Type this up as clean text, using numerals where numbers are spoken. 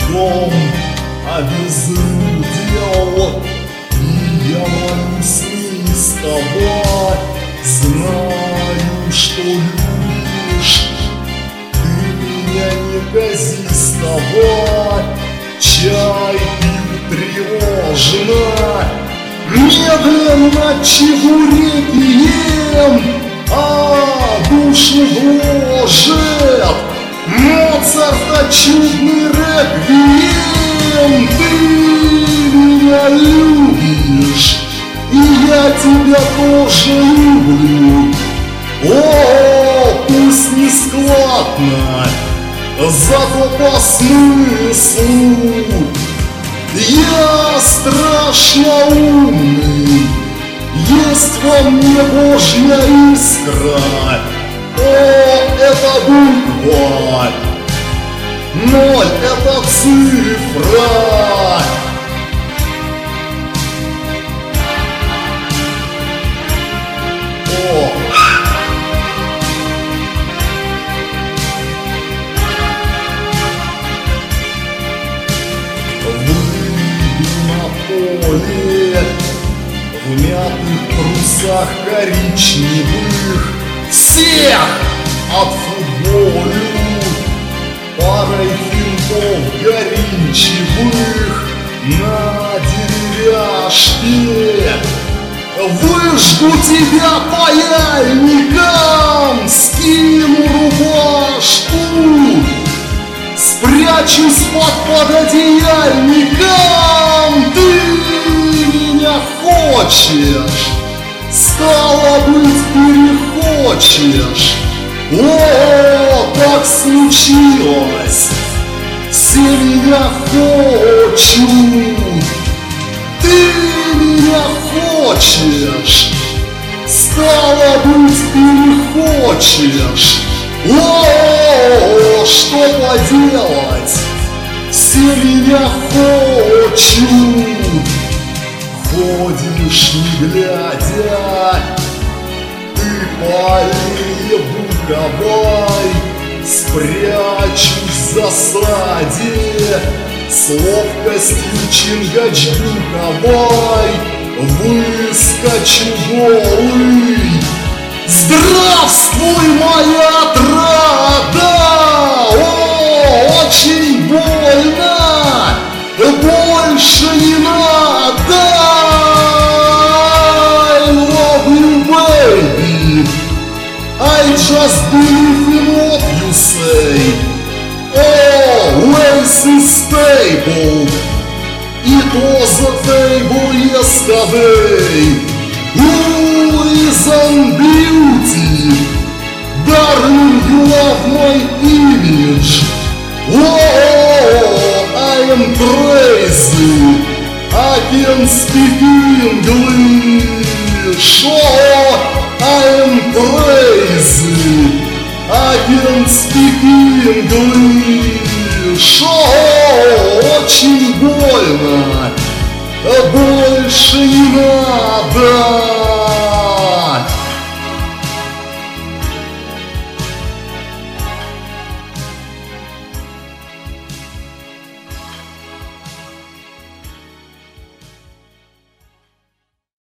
кругом обезлюдел, и я молюсь неистово, знаю, что любишь ты меня неказистово. Чай пью тревожно, медленно чебуреки ем, душу гложет Моцарта чудный реквием. Ты меня любишь, и я тебя тоже люблю. О, пусть не складно, зато по смыслу я страшно умный. Есть во мне Божья искра. О, это буква, 0 это цифра. Выйду на поле в мятых трусах коричневых, всех отфутболю парой финтов горячевых на деревяшке. Выжгу тебя паяльником, скину рубашку, спрячусь под пододеяльником. Ты меня хочешь, стало быть, перехочешь. О, так случилось, все меня хочут. Ты меня хочешь, стало быть, перехочешь. О, что поделать, все меня хочут. Ходишь не глядя, ты по аллее буковой, спрячусь в засаде с ловкостью Чингачгуковой, выскочу голый. Здравствуй, моя отрада! О, очень больно, больше не надо. I love you, baby, I just believe in what you say. Always is stable, it was a table yesterday. Who is on beauty? Darling, you love my image. Oh, I am crazy, I can speak English. Oh, I am crazy, I can speak English. Oh, очень больно, больше не надо.